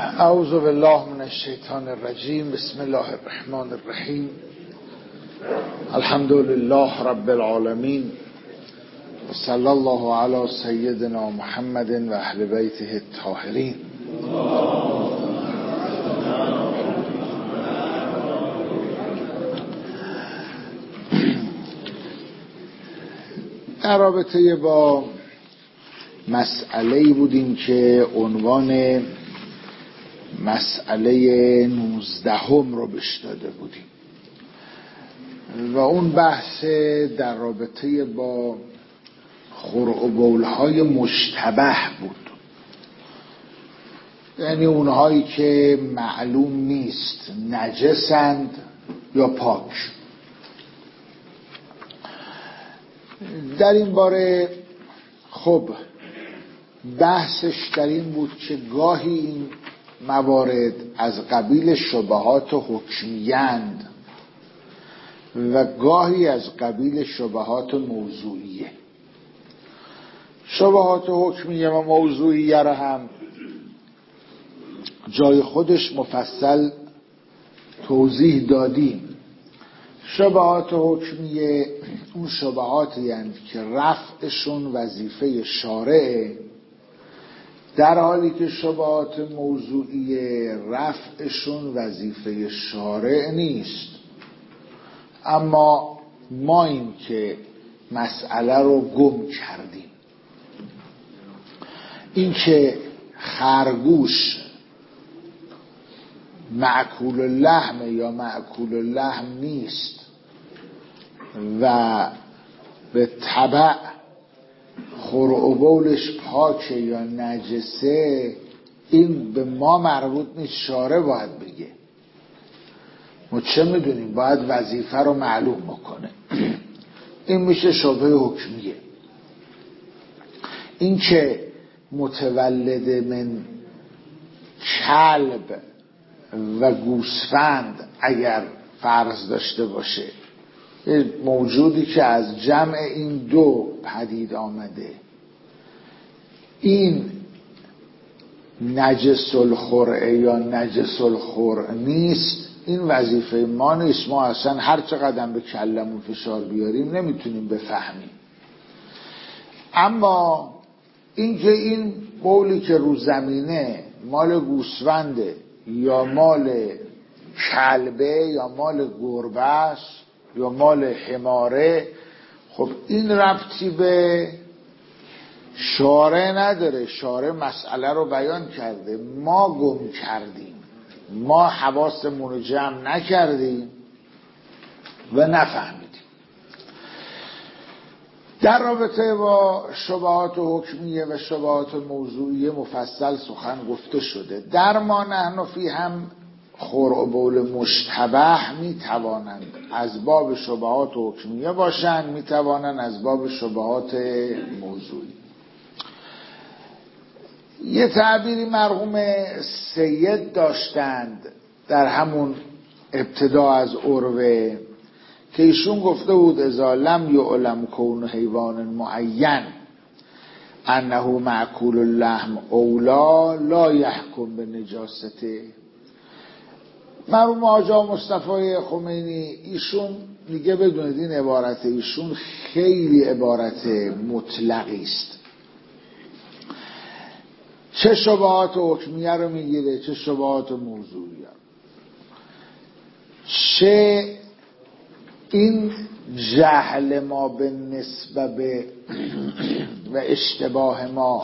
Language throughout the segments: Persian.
اعوذ بالله من الشیطان الرجیم. بسم الله الرحمن الرحیم. الحمد لله رب العالمین و صلی الله علی سیدنا محمد و اهل بیته الطاهرین. در رابطه با مسئله‌ای بودیم که عنوان مسئله 19 رو بهش داده بودیم و اون بحث در رابطه با خرع و بولهای مشتبه بود، یعنی اونهایی که معلوم نیست نجسند یا پاک. در این باره خب بحثش در این بود که گاهی این موارد از قبیل شبهات حکمیند و گاهی از قبیل شبهات موضوعیه. شبهات حکمیه و موضوعیه را هم جای خودش مفصل توضیح دادیم. شبهات حکمیه اون شبهاتی هستند که رفعشون وظیفه شارعه، در حالی که شبهات موضوعیه رفعشون وظیفه شارع نیست. اما ما این که مسئله رو گم کردیم، این که خرگوش مأکول اللحم یا مأکول اللحم نیست و به تبع خرع و بولش پاکه یا نجسه، این به ما مربوط نیست، شارع باید بگه. ما چه میدونیم؟ باید وظیفه رو معلوم بکنه. این میشه شبهه حکمیه. این که متولد من کلب و گوسفند اگر فرض داشته باشه، موجودی که از جمع این دو پدید آمده، این نجس الخرع یا نجس الخرع نیست، این وظیفه ما نیست. ما اصلا هر چقدر به کلمون فشار بیاریم نمیتونیم بفهمیم. اما اینکه این بولی که رو زمینه مال گوسفنده یا مال کلبه یا مال گربه است یا مال حماره، خب این ربطی به شارع نداره. شارع مسئله رو بیان کرده، ما گم کردیم، ما حواسمون رو جمع نکردیم و نفهمیدیم. در رابطه با شبهات حکمیه و شبهات موضوعیه مفصل سخن گفته شده. در ما نحن فی هم خرع و بول مشتبه میتوانند از باب شبهات حکمیه باشند، میتوانند از باب شبهات موضوعی. یه تعبیری مرحوم سید داشتند در همون ابتدا از عروه که ایشون گفته بود اذا لم یعلم کون حیوان معین انه مأکول اللحم اولا لا یحکم به نجاسته. مرحوم آقا مصطفی خمینی ایشون میگه بدونید این عبارت ایشون خیلی عبارت مطلقی است، چه شبهات حکمیه رو میگیره چه شبهات موضوعیه. چه این جهل ما به نسبه و اشتباه ما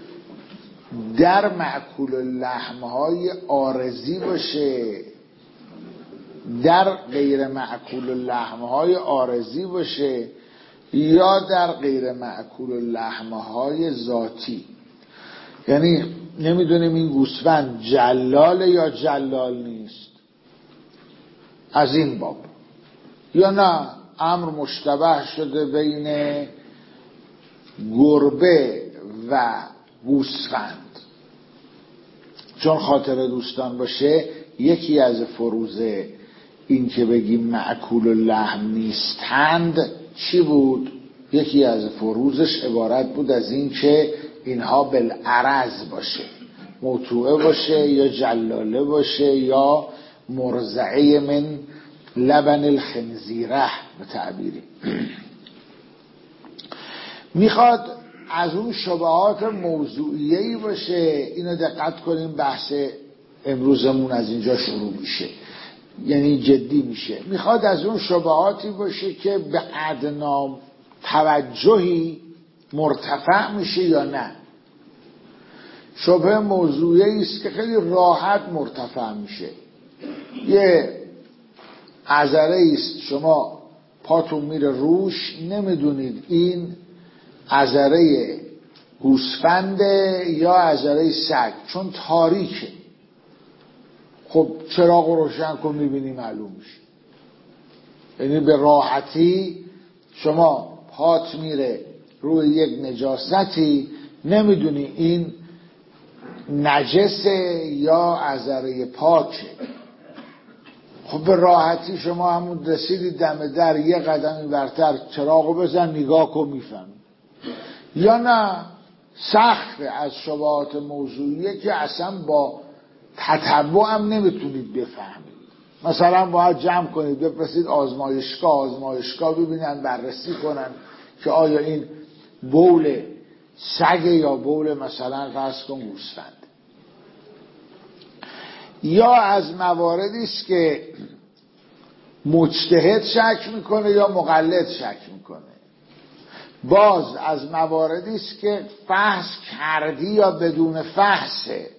در مأکول اللحم‌های عارضی باشه، در غیر مأکول اللحم‌های عارضی باشه، یا در غیر مأکول اللحم‌های ذاتی. یعنی نمیدونیم این گوسفند جلال یا جلال نیست، از این باب، یا نه امر مشتبه شده بین گربه و گوسفند. چون خاطر دوستان باشه یکی از فروض این که بگیم مأکول اللحم نیستند چی بود؟ یکی از فروضش عبارت بود از این که اینها بالعرض باشه، موتوعه باشه یا جلاله باشه یا مرضعه من لبن الخنزیره به تعبیری. میخواد از اون شبهات موضوعیه‌ای باشه. اینو دقت کنیم، بحث امروزمون از اینجا شروع میشه، یعنی جدی میشه. میخواد از اون شبهاتی باشه که به ادنا توجهی مرتفع میشه یا نه. شبهه موضوعی است که خیلی راحت مرتفع میشه. یه عذره است شما پاتون میره روش، نمیدونید این عذره گوسفنده یا عذره سگ، چون تاریکه. خب چراغ روشن کن میبینی معلوم میشه. یعنی به راحتی شما پات میره روی یک نجاستی، نمیدونی این نجسه یا عذره پاکه. خب به راحتی شما همون رسیدید دم در، یه قدمی برتر چراغو بزن نگاه کن میفهمی. یا نه سخت از شبهات موضوعیه که اصلا با تتبع هم نمیتونید بفهمید. مثلا باید جمع کنید بفرستید آزمایشگاه ببینن بررسی کنن که آیا این بول سگ یا بول مثلا فرض کن گوسفند. یا از مواردی است که مجتهد شک میکنه یا مقلد شک میکنه. باز از مواردی است که فحص کردی یا بدون فحصه.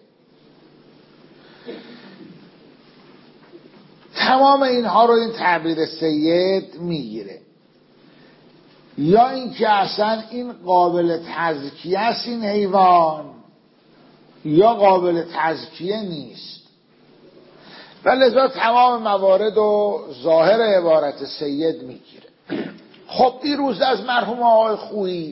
تمام اینها رو این تعبیر سید میگیره. یا اینکه اصلا این قابل تزکیه است این حیوان یا قابل تزکیه نیست. و لذا تمام موارد و ظاهر عبارت سید میگیره. خب دیروز از مرحوم آقای خویی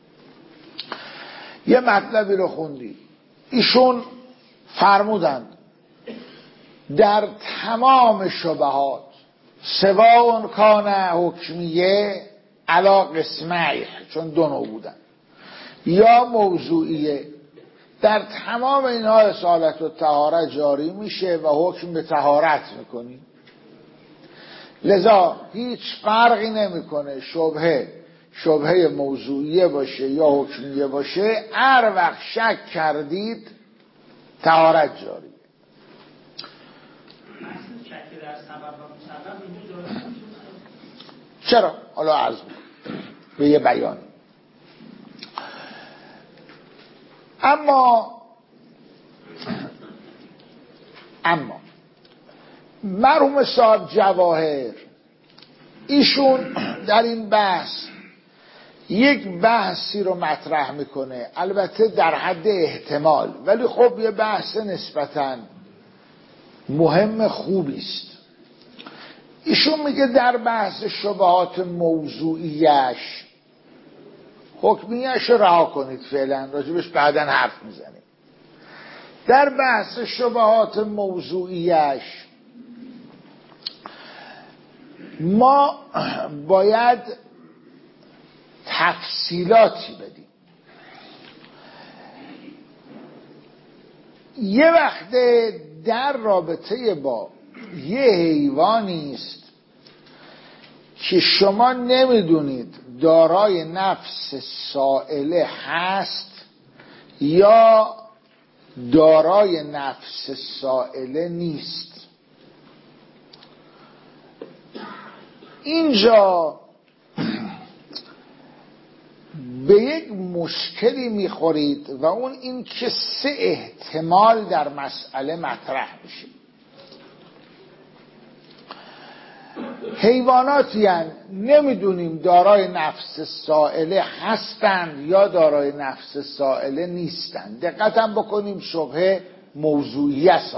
یه مطلبی رو خوندی. ایشون فرمودند در تمام شبهات سواء کان حکمیه علی قسمیه، چون دو نوع بودن، یا موضوعیه، در تمام اینها اصالت و طهارت جاری میشه و حکم به طهارت میکنی. لذا هیچ فرقی نمیکنه شبهه موضوعیه باشه یا حکمیه باشه، هر وقت شک کردید طهارت جاری. چرا؟ حالا عرض میکنم به یه بیان. اما مرحوم صاحب جواهر ایشون در این بحث یک بحثی رو مطرح میکنه، البته در حد احتمال، ولی خب یه بحث نسبتاً مهم خوبی است. ایشون میگه در بحث شبهات موضوعیش، حکمیش رو رها کنید فعلا، راجبش بعداً حرف میزنیم. در بحث شبهات موضوعیش ما باید تفصیلاتی بدیم. یه وقت در رابطه با یه حیوانی است که شما نمیدونید دارای نفس سائله هست یا دارای نفس سائله نیست. اینجا به یک مشکلی میخورید و اون این که سه احتمال در مسئله مطرح میشه. حیواناتی نمیدونیم دارای نفس سائله هستند یا دارای نفس سائله نیستند. دقت هم بکنیم شبهه موضوعی است،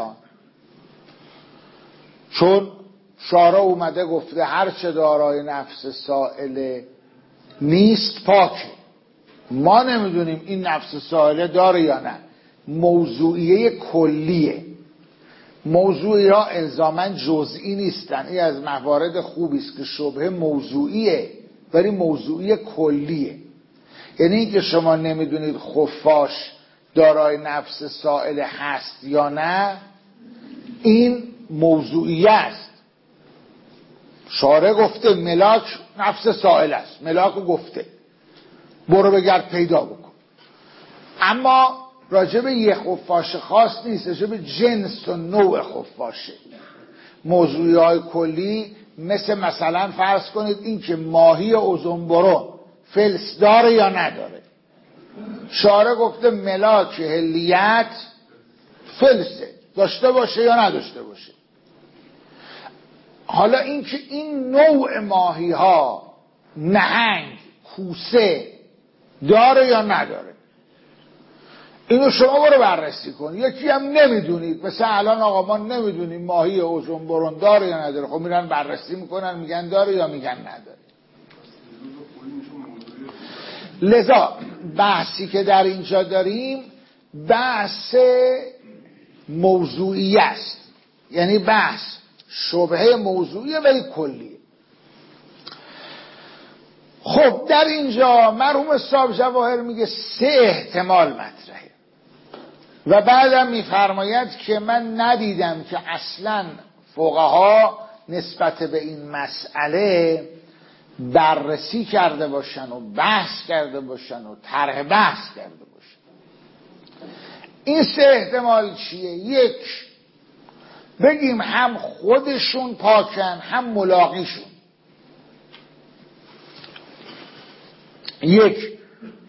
چون شارع اومده گفته هر چه دارای نفس سائله نیست پاکه. ما نمیدونیم این نفس سائله داره یا نه. موضوعیه کلیه. موضوعی ها الزاماً جزئی نیستن. این از موارد خوبی است که شبهه موضوعیه ولی موضوعی کلیه. یعنی اینکه شما نمیدونید خفاش دارای نفس سائل هست یا نه، این موضوعی است. شارع گفته ملاک نفس سائل است، ملاک رو گفته برو بگرد پیدا بکن، اما راجع به یه خفاش خاص نیست، راجع به جنس و نوع خفاشه. موضوعی های کلی مثلا فرض کنید این که ماهی اوزون برون فلس داره یا نداره. شارع گفته ملاک هلیت فلسه، داشته باشه یا نداشته باشه. حالا این که این نوع ماهی ها نهنگ کوسه داره یا نداره، اینو شما برو بررسی کن. یکی هم نمیدونید، مثلا الان آقا ما نمیدونیم ماهی اوزون برون داره یا نداره، خب میرن بررسی میکنن میگن داره یا میگن نداره. لذا بحثی که در اینجا داریم بحث موضوعی است، یعنی بحث شبهه موضوعیه ولی کلیه. خب در اینجا مرحوم صاحب جواهر میگه 3 احتمال مطرحه و بعدم میفرماید که من ندیدم که اصلا فقها نسبت به این مسئله بررسی کرده باشن و بحث کرده باشن و طرح بحث کرده باشن. این 3 احتمال چیه؟ 1 بگیم هم خودشون پاکن هم ملاقیشون. 1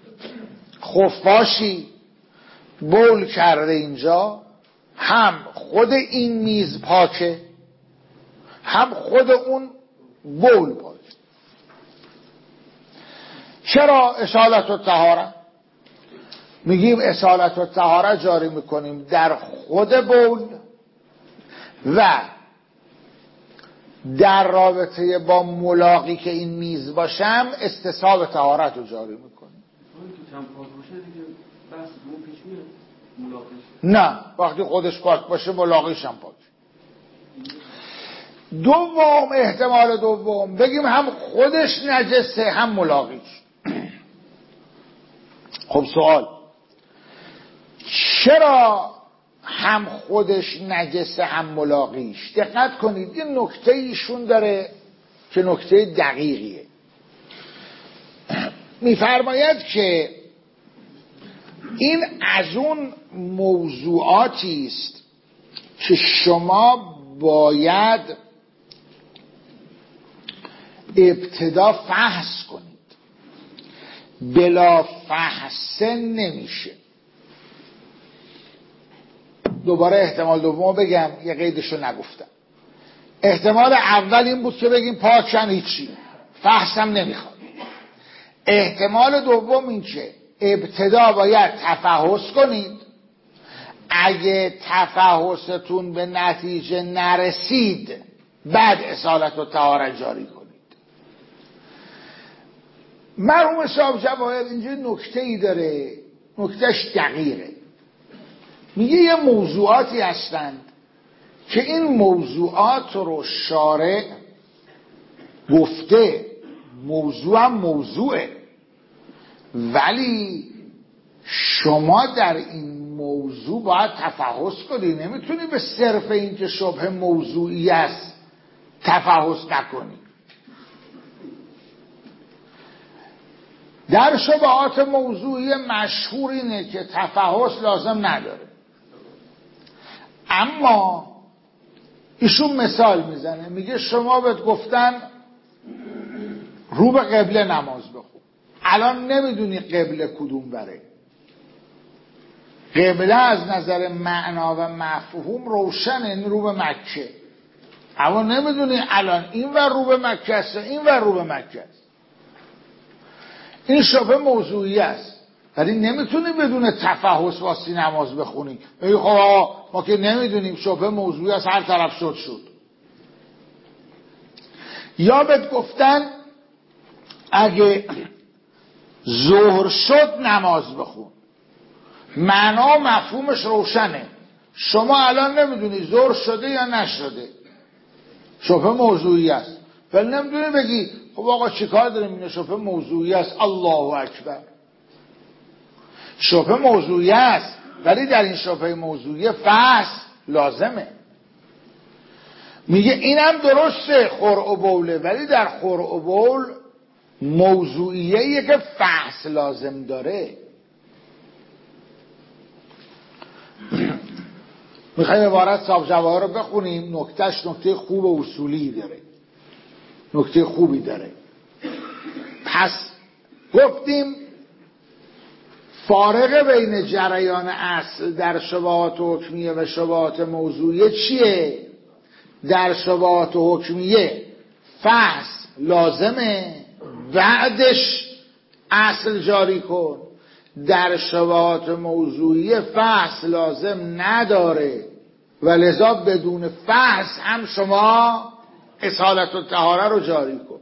خفاشی بول کرده اینجا، هم خود این میز پاکه هم خود اون بول پاکه. چرا اصالت الطهاره؟ میگیم اصالت الطهاره جاری میکنیم در خود بول و در رابطه با ملاقی که این میز باشم استصحاب طهارت رو جاری میکنیم. نه، وقتی خودش پاک باشه ملاقیش هم پاک. دوم احتمال دوم بگیم هم خودش نجسه هم ملاقیش. خب سوال، چرا هم خودش نجسه هم ملاقیش؟ دقت کنید یه نکته ایشون داره که نکته دقیقیه. میفرماید که این از اون موضوعاتی است که شما باید ابتدا فحص کنید، بلا فحص نمیشه. دوباره احتمال دوم بگم، یه قیدشو نگفتم. احتمال اول این بود که بگیم پاکن هیچی، فحصم نمیخواد. احتمال دوم این که ابتدا باید تفحص کنید، اگه تفحصتون به نتیجه نرسید بعد اصالت و طهارت جاری کنید. مرحوم صاحب جواهر اینجا نکته‌ای داره، نکتهش دقیقه. میگه یه موضوعاتی هستند که این موضوعات رو شارع گفته موضوع هم موضوعه، ولی شما در این موضوع باید تفحص کنی. نمیتونی به صرف این که شبه موضوعی است تفحص نکنی. در شبهات موضوعی مشهور اینه که تفحص لازم نداره، اما ایشون مثال میزنه، میگه شما بهت گفتن رو به قبله نماز بخون، الان نمیدونی قبله کدوم بره. قبله از نظر معنا و مفهوم روشنه، رو به مکه، اما نمیدونی الان این ور رو به مکه است این ور رو به مکه است. این شبه موضوعی است، ولی نمیتونی بدون تفحص واسه نماز بخونی. میگی خب ما که نمیدونیم، شبه موضوعی است، هر طرف شد. یا بهت گفتن اگه ظهر شد نماز بخون، معنا و مفهومش روشنه، شما الان نمیدونی ظهر شده یا نشده، شبه موضوعی است. ولی نمیدونی بگی خب آقا چیکار داریم، این شبه موضوعی است، الله اکبر. شبهه موضوعی است، ولی در این شبهه موضوعی فحص لازمه. میگه اینم درسته خرع و بوله، ولی در خرع و بول موضوعیه که فحص لازم داره. میخوایم عبارت صاحب جواهر رو بخونیم، نکتهش نکته خوب و اصولی داره، نکته خوبی داره. پس گفتیم فارق بین جریان اصل در شبهات حکمیه و شبهات موضوعیه چیه؟ در شبهات حکمیه فحص لازمه، بعدش اصل جاری کن. در شبهات موضوعیه فحص لازم نداره و لذا بدون فحص هم شما اصالت الطهاره رو جاری کن.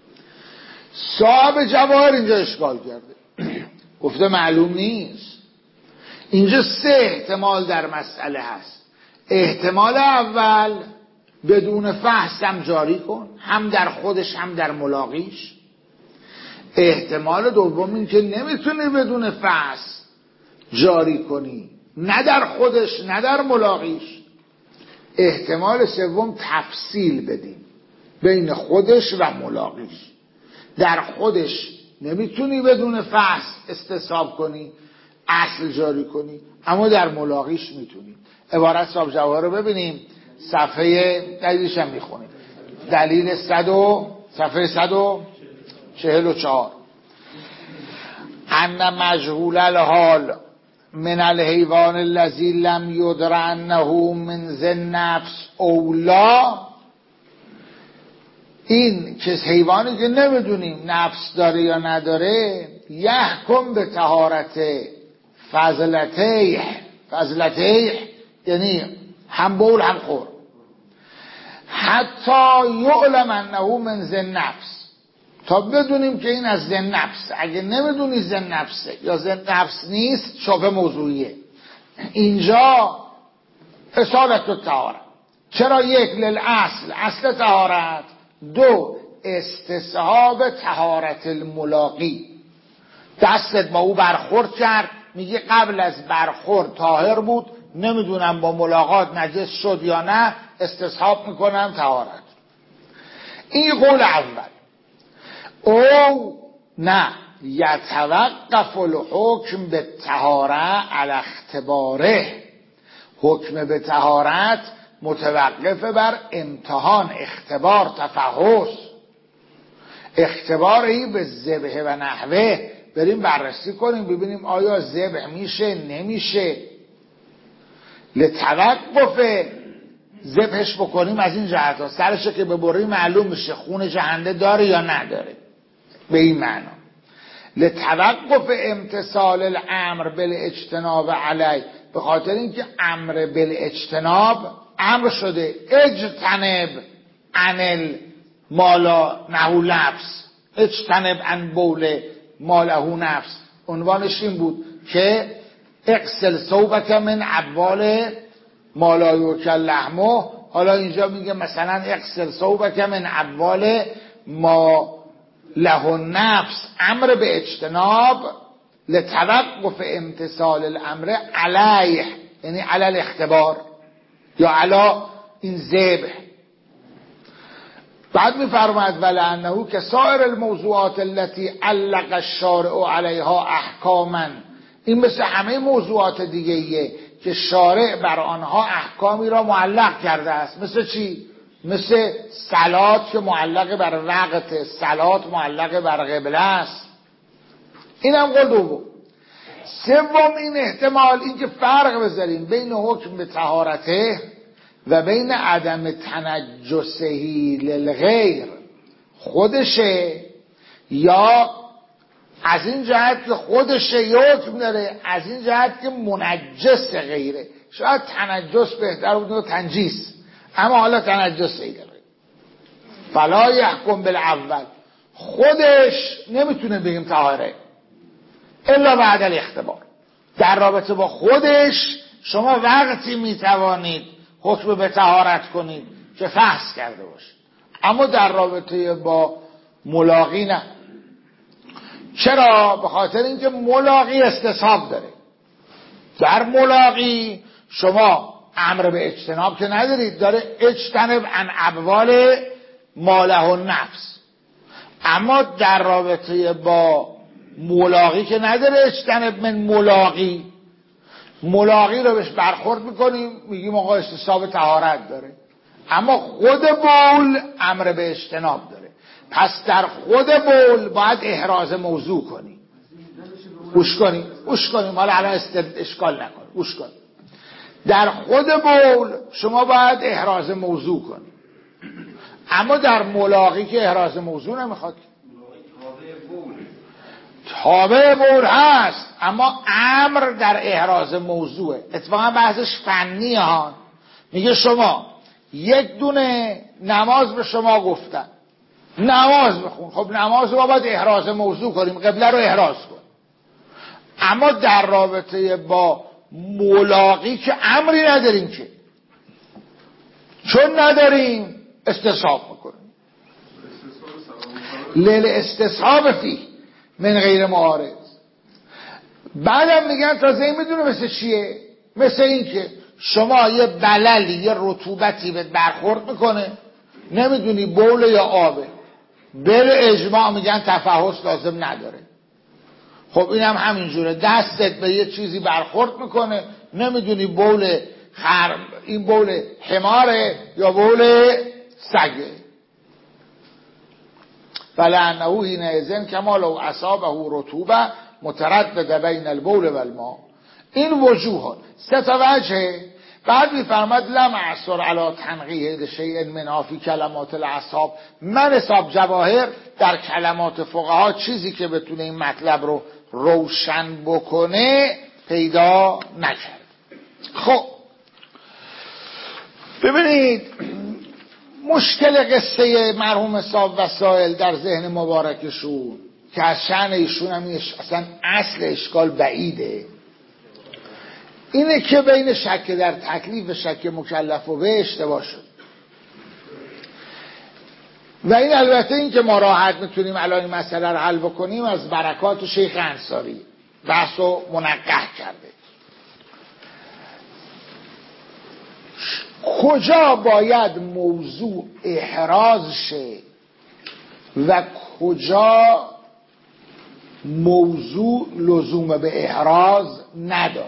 صاحب جواهر اینجا اشکال کرده، گفته معلوم نیست. اینجا 3 احتمال در مسئله هست. احتمال اول بدون فحص هم جاری کن، هم در خودش هم در ملاقیش. احتمال دوم این که نمیتونی بدون فحص جاری کنی، نه در خودش نه در ملاقیش. احتمال سوم تفصیل بدیم بین خودش و ملاقیش. در خودش نمیتونی بدون فحص استصحاب کنی، اصل جاری کنی، اما در ملاقیش میتونی. عبارت صاحب جواهر رو ببینیم، صفحه دلیلش هم میخونیم، دلیل صفحه 144. ان مجهول الحال من الحیوان الذی لم یدر انه من ذی النفس اولا. این که حیوانی که نمیدونیم نفس داره یا نداره، یحکم به طهارت فضلته، یعنی هم بول هم خور، حتی یعلم انه من ذی النفس، تا بدونیم که این از ذی النفس. اگه نمیدونی ذی النفسه یا ذی النفس نیست، شبهه موضوعیه. اینجا اصالت الطهاره. چرا؟ 1 للاصل، اصل طهارت. 2 استصحاب طهارت الملاقی. دستت با او برخورد کرد، میگه قبل از برخورد طاهر بود، نمیدونم با ملاقات نجس شد یا نه، استصحاب میکنم طهارت. این قول اول. او نه یتوقف الحکم به طهاره علی اختباره، حکم به طهارت متوقف بر امتحان، اختبار، تفحص. اختباری به ذبح و نحوه بریم بررسی کنیم ببینیم آیا ذبح میشه نمیشه. لتوقف ذبحش بکنیم از این جهت ها، سرشه که ببری معلوم میشه خون جهنده داره یا نداره، به این معنا. لتوقف امتثال الامر بالاجتناب علی، به خاطر اینکه امر بالاجتناب امر شده، اجتنب عن مالا نهو نفس، اجتنب عن بول ماله نفس. عنوانش این بود که اغسل ثوبک من ابوال ما لا یؤکل لحمه. حالا اینجا میگه مثلا اغسل ثوبک من ابوال ما له النفس، امر به اجتناب لتوقف امتثال الامر علیه، یعنی علی الاختبار یا علی این ذبح. بعد میفرماید ولعنه که سایر الموضوعات التي علق الشارع علیها احکاما، این مثل همه موضوعات دیگه ایه که شارع بر آنها احکامی را معلق کرده است. مثل چی؟ مثل صلات که معلق بر وقت، صلات معلق بر قبله است. این هم قول دوم. سوم این احتمال، این که فرق بذاریم بین حکم به طهارته و بین عدم تنجسهی للغیر، خودشه یا از این جهت که خودشه یا حکم داره، از این جهت که منجس غیره. شاید تنجس بهتر بود و تنجیس، اما حالا تنجس غیره. فلا یحکم بالاول، خودش نمیتونه بگیم طاهره الا بعد الاختبار. در رابطه با خودش شما وقتی میتوانید حکم به طهارت کنید که فحص کرده باشید، اما در رابطه با ملاقی نه. چرا؟ به خاطر اینکه ملاقی استصحاب داره. در ملاقی شما امر به اجتناب که ندارید، داره اجتنب عن ابوال ماله النفس. اما در رابطه با ملاقی که نداره اجتنب من ملاقی رو بهش برخورد میکنیم میگیم آقا استصحاب طهارت داره، اما خود بول امر به اجتناب داره. پس در خود بول باید احراز موضوع کنیم. گوش کنیم حالا اشکال نکن، گوش کن. در خود بول شما باید احراز موضوع کنیم، اما در ملاقی که احراز موضوع نمیخواد. تابع بول هست اما امر در احراز موضوعه. اتفاقا بحثش فنیه ها. میگه شما یک دونه نماز به شما گفتن نماز بخون، خب نماز رو باید احراز موضوع کنیم، قبله رو احراز کن. اما در رابطه با ملاقی که امری نداریم، که چون نداریم استصحاب میکنیم. لیل استصحاب فی من غیر معارض. بعدم میگن تازه این میدونه مثل چیه؟ مثل این که شما یه بللی یه رطوبتی به برخورد میکنه، نمیدونی بوله یا آبه، بل اجماع میگن تفحص لازم نداره. خب این هم همینجوره، دستت به یه چیزی برخورد میکنه، نمیدونی بول این بول حماره یا بول سگه. فلعنه حینئذ کما لو اصابه رطوبه متردد بین البول و الماء. این وجوه سه تا وجهه. بعد میفرماد لم اعثر علی تنقیه شیء منها فی کلمات الاصحاب. من حساب جواهر در کلمات فقها چیزی که بتونه این مطلب رو روشن بکنه پیدا نکرد. خب ببینید مشکل قصه مرحوم صاحب وسائل در ذهن مبارکشون که از شأن ایشون هم اصلا اصل اشکال بعیده، اینه که بین شک در تکلیف و شک مکلف و به اشتباه شد. و این البته این که ما راحت میتونیم الان این مسئله رو حل بکنیم از برکات شیخ انصاری بحث رو منقح کرده. کجا باید موضوع احراز شه و کجا موضوع لزوم به احراز نداره؟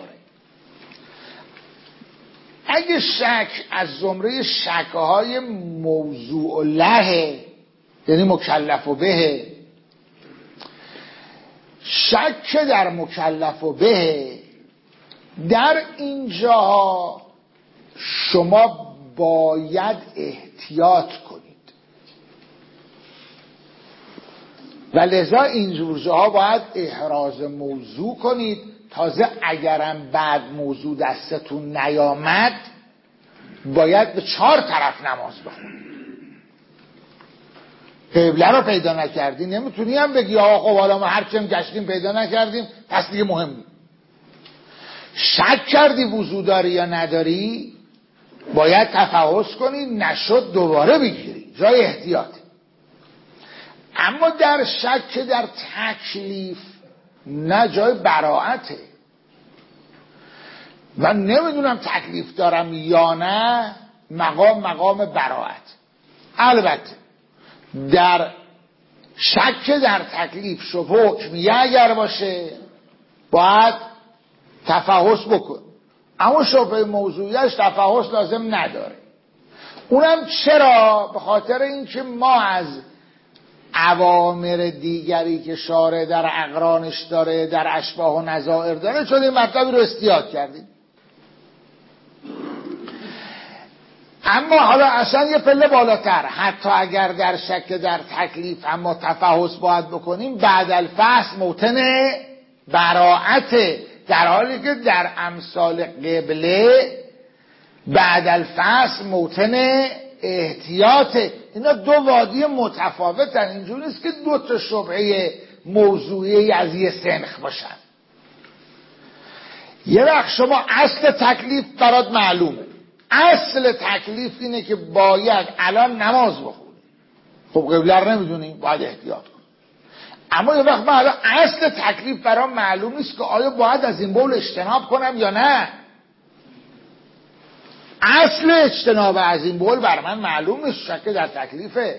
اگه شک از زمره شک‌های موضوع له، یعنی مکلف و به، شک در مکلف و به، در اینجا شما باید احتیاط کنید و لذا اینجور جاها باید احراز موضوع کنید. تازه اگرم بعد موضوع دستتون نیامد باید به 4 طرف نماز بخونید. قبله رو پیدا نکردی نمیتونی هم بگی آقا خب حالا ما هرچیم گشتیم پیدا نکردیم پس دیگه مهم نیست. شک کردی وضو داری یا نداری باید تفحص کنی، نشد دوباره بگیری، جای احتیاطه. اما در شک در تکلیف نه، جای براعته. من نمیدونم تکلیف دارم یا نه، مقام براعت. البته در شک در تکلیف شبه حکمیه اگر باشه باید تفحص بکن، اما شبه موضوعیش تفحص لازم نداره. اونم چرا؟ به خاطر اینکه ما از اوامر دیگری که شارع در اقرانش داره در اشباه و نظائر داره چون این مطلبی رو استیاد کردیم. اما حالا اصلا یه پله بالاتر، حتی اگر در شک در تکلیف اما تفحص باید بکنیم، بعد الفحص موطن براعته، در حالی که در امثال قبله بعد الفحص موطن احتیاطه. اینا دو وادی متفاوتن، اینجوری نیست که 2 تا شبهه موضوعی از یه سنخ باشن. یه وقت شما اصل تکلیف برات معلومه، اصل تکلیف اینه که باید الان نماز بخونی، خب قبله رو نمیدونی باید احتیاط کن. اما یه وقت من اصل تکلیف برام معلوم نیست که آیا باید از این بول اجتناب کنم یا نه. اصل اجتناب از این بول بر من معلوم نیست، شک در تکلیفه.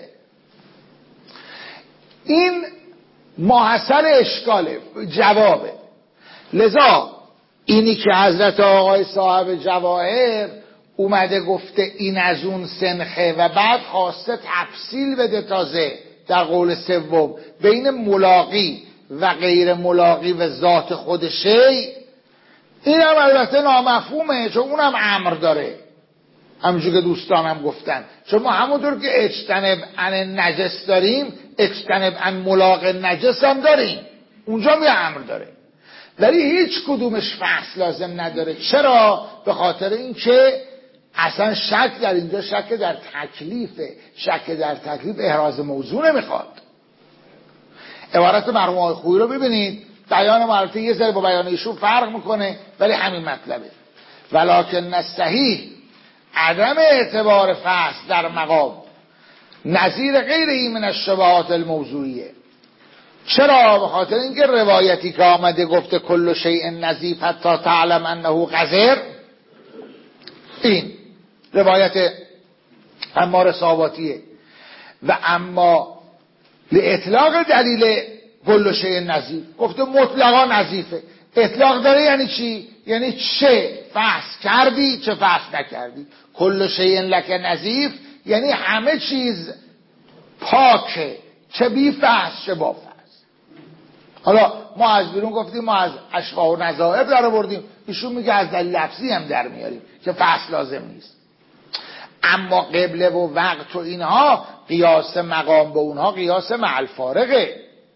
این ماحصل اشکاله، جوابه. لذا اینی که حضرت آقای صاحب جواهر اومده گفته این از اون سنخه و بعد خواسته تفصیل بده تازه در قول سوم بین ملاقی و غیر ملاقی و ذات خود شی، این هم البته نامفهومه، چون اونم امر داره، همونجور که دوستانم گفتن. چون ما همونطور که اجتنب عن نجس داریم، اجتنب عن ملاق نجس هم داریم، اونجا می امر داره، ولی هیچ کدومش فحص لازم نداره. چرا؟ به خاطر این که اصلا شک در اینجا شک در تکلیفه. شک در تکلیف احراز موضوع نمیخواد. عبارت مرحوم آقای خویی رو ببینید، بیان مرحوم یه ذره با بیان ایشون فرق میکنه ولی همین مطلبه. ولکن الصحیح عدم اعتبار فحص در مقام نظیر غیر این من الشبهات الموضوعیه. چرا؟ به خاطر اینکه روایتی که آمده گفته کل شیء نظیف حتی تعلم انه قذر، این روایت عمار صاباتیه. و اما لاطلاق دلیل کل شیء نظیف گفته مطلقا نظیفه. اطلاق داره یعنی چی؟ یعنی چه فحص کردی چه فحص نکردی. کل شیء لک نظیف یعنی همه چیز پاکه، چه بی فحص چه با فحص. حالا ما از بیرون گفتیم ما از اشباح و نظائر در آوردیم، ایشون میگه از دلیل لفظی هم در میاریم که فحص لازم نیست. اما قبله و وقت و اینها قیاس مقام به اونها قیاس مع الفارقه،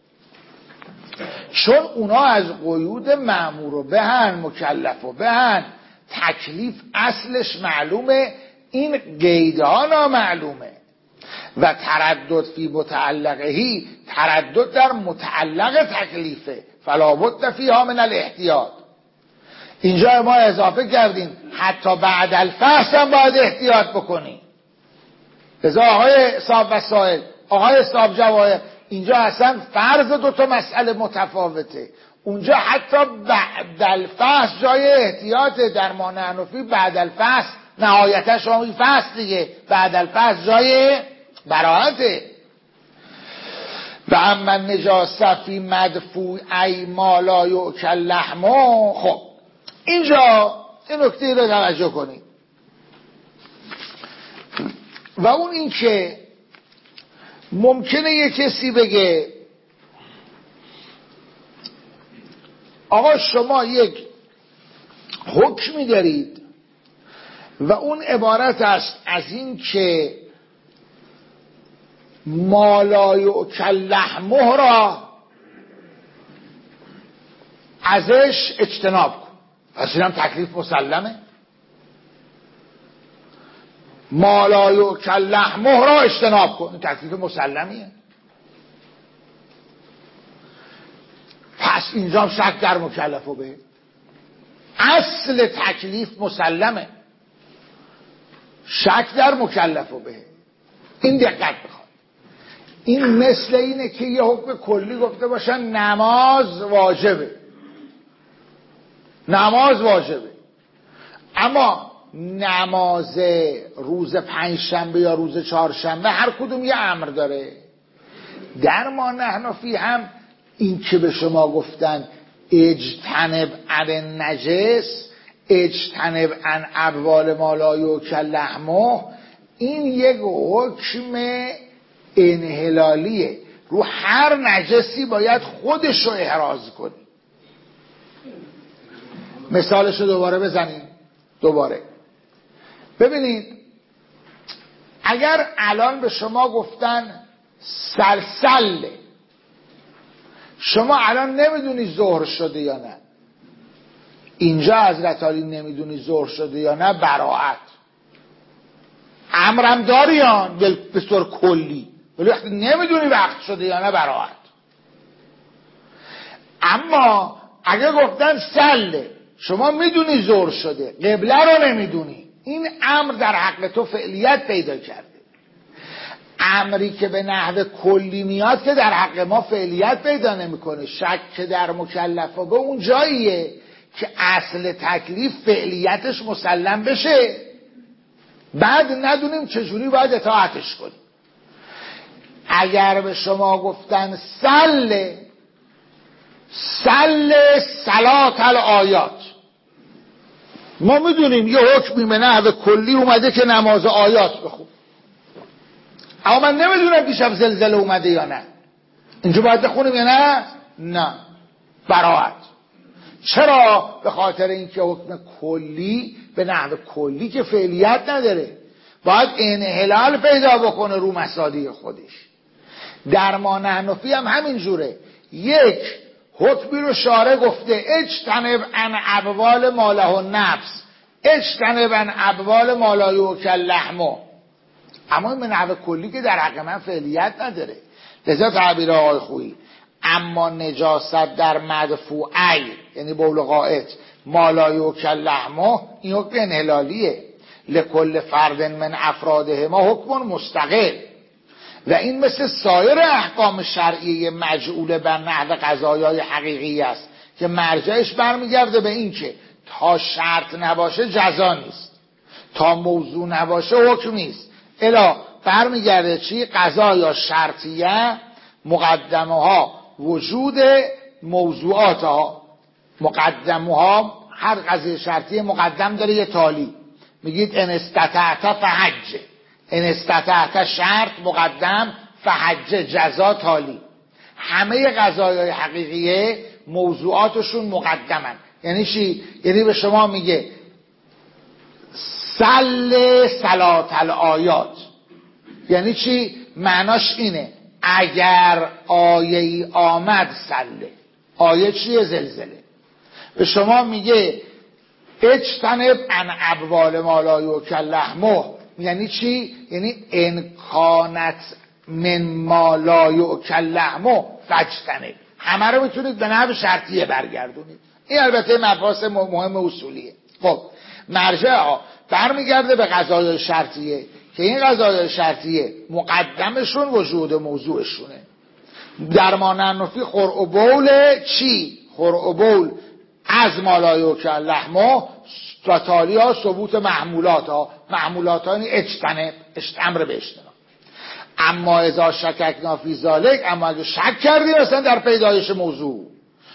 چون اونها از قیود مأمور و بهن مکلف و بهن. تکلیف اصلش معلومه، این قیدها نامعلومه. و تردد فی متعلقهی، تردد در متعلق تکلیفه، فلا بد فیها من الاحتیاط. اینجا ما اضافه کردیم حتی بعد الفحص هم باید احتیاط بکنی. لذا آقای صاحب وسائل، آقای صاحب جواهر، اینجا اصلا فرض دوتا مسئله متفاوته. اونجا حتی بعد الفحص جای احتیاطه، در ما نحنفی بعد الفحص نهایتش همین فحص دیگه، بعد الفحص جای براحته. و اما نجاست فی مدفوع ای ما لا یؤکل لحمه. خب اینجا این نکته رو توجه کنید، و اون این که ممکنه یه کسی بگه آقا شما یک حکمی دارید و اون عبارت است از این که ما لا یؤکل لحمه را ازش اجتناب کن. پس اینم تکلیف مسلمه. ما لا یؤکل لحمه را اجتناب کن، این تکلیف مسلمیه. پس اینجا شک در مکلف و به اصل تکلیف مسلمه، شک در مکلف و به. این دقت بخواد. این مثل اینه که یه حکم کلی گفته باشن نماز واجبه، نماز واجبه، اما نماز روز پنجشنبه یا روز چهارشنبه هر کدوم یه امر داره. در ما نحنفی هم این که به شما گفتن اجتنب عن نجس، اجتنب عن ابوال ما لا یؤکل لحمه، این یک حکم انحلالیه. رو هر نجسی باید خودش رو احراز کنی. مثالش رو دوباره بزنیم. دوباره ببینید، اگر الان به شما گفتن سلسله، شما الان نمیدونی ظهر شده یا نه. اینجا حضرت علی نمیدونی ظهر شده یا نه براعت امرم داریان به طور کلی، ولی وقتی نمیدونی وقت شده یا نه براعت. اما اگه گفتن سله، شما میدونی ظهر شده، قبله رو نمیدونی، این امر در حق تو فعلیت پیدا کرده. امری که به نحو کلی میاد که در حق ما فعلیت پیدا نمیکنه. شک که در مکلفه به اون جاییه که اصل تکلیف فعلیتش مسلم بشه، بعد ندونیم چجوری باید اطاعتش کنیم. اگر به شما گفتن سل صلات الآیات، ما میدونیم یه حکمی به نحو کلی اومده که نماز آیات بخون، اما من نمیدونم که شب زلزله اومده یا نه، اینجا باید بخونیم یا نه؟ نه، براحت. چرا؟ به خاطر اینکه حکم کلی به نحو کلی که فعلیت نداره، باید انحلال پیدا بکنه رو مصادیق خودش. در ما نحنفی هم همین جوره. یک حکمی رو شارع گفته اجتنب عن ابوال ما له النفس، اجتنب عن ابوال ما لا یؤکل لحمه، اما این به نحو کلی که در حق من فعلیت نداره. لذا تعبیر آقای خویی اما نجاست در مدفوعی، یعنی بول غائط، ما لا یؤکل لحمه، این حکم انحلالیه. لکل فرد من افراده ما حکم مستقل، و این مثل سایر احکام شرعی مجعول بر نحو قضایای حقیقی است که مرجعش برمیگرده به این که تا شرط نباشه جزا نیست، تا موضوع نباشه حکم نیست، الا برمیگرده چی؟ قضا یا شرطیه، مقدمه ها وجود موضوعات ها، مقدمه ها، هر قضیه شرطیه مقدم داره یه تالی، میگید ان استطعت فحج، ان استطعت شرط مقدم، فحج جزا تالی. همه قضایای حقیقیه موضوعاتشون مقدمن. یعنی چی؟ یعنی به شما میگه سل صلات الآیات، یعنی چی؟ معناش اینه اگر آیه ای آمد سله، آیه چیه؟ زلزله. به شما میگه اجتنب عن ابوال ما لا یؤکل لحمه، یعنی چی؟ یعنی انکانت من ما لا یؤکل لحمه فاجتنب، همه رو میتونید به نحو شرطیه برگردونید. این البته مبحث مهم اصولیه. خب مرجع ها برمیگرده به قضایای شرطیه که این قضایای شرطیه مقدمشون وجود موضوعشونه. در ما نحنفی خرع و بول چی؟ خرع و بول از ما لا یؤکل لحمه و تالی ها ثبوت محمولات ها، محمولات ها یعنی اجتنب، امر به اجتناب. اما اذا شککنا فی ذالک، اما اگه شک کردیم مثلا در پیدایش موضوع،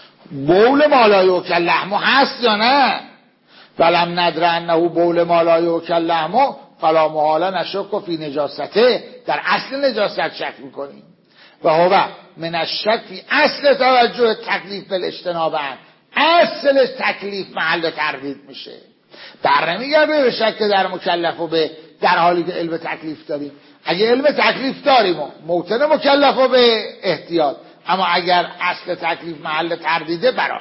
بول ما لا یؤکل لحمه هست یا نه، ولم ندر انه بول ما لا یؤکل لحمه فلا محاله نشک فی نجاسته، در اصل نجاست شک میکنیم. و هو من الشک فی اصل توجه تکلیف بالاجتناب عن، اصلش تکلیف محل تردید میشه، در نمیگرده به شک در مکلف و به، در حالی که علم تکلیف داریم. اگه علم تکلیف داریم و موطن مکلف و به احتیاط، اما اگر اصل تکلیف محل تردیده براحت.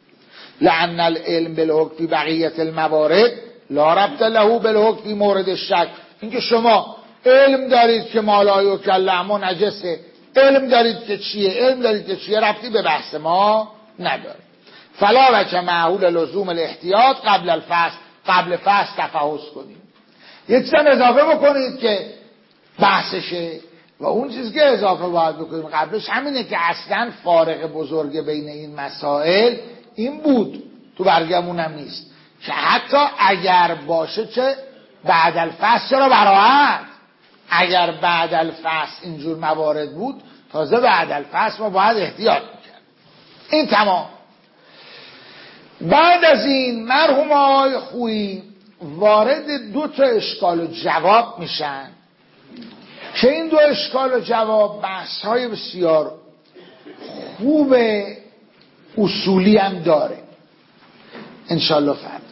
لأن العلم بالحکم فی بقیت الموارد لا ربط له بالحکم فی مورد الشک. اینکه شما علم دارید که ما لا یؤکل لحمه نجسه، علم دارید که چیه، علم دارید که چیه، ربطی به بحث ما نداره. فلا وجه معهول لزوم الاحتیاط قبل الفصل، قبل فصل تفحص کنید. یک چیز اضافه بکنید که بحثشه، و اون چیزی که اضافه باید بکنیم قبلش همینه که اصلا فارق بزرگ بین این مسائل این بود، تو برگمون هم نیست، که حتی اگر باشه چه بعد الفصل، چرا براحت، اگر بعد الفصل اینجور موارد بود تازه بعد الفصل ما باید احتیاط میکرد. این تمام. بعد از این مرحوم آقای خویی وارد دو تا اشکال و جواب میشن که این دو اشکال و جواب بحث های بسیار خوب اصولی هم داره انشالله. فرد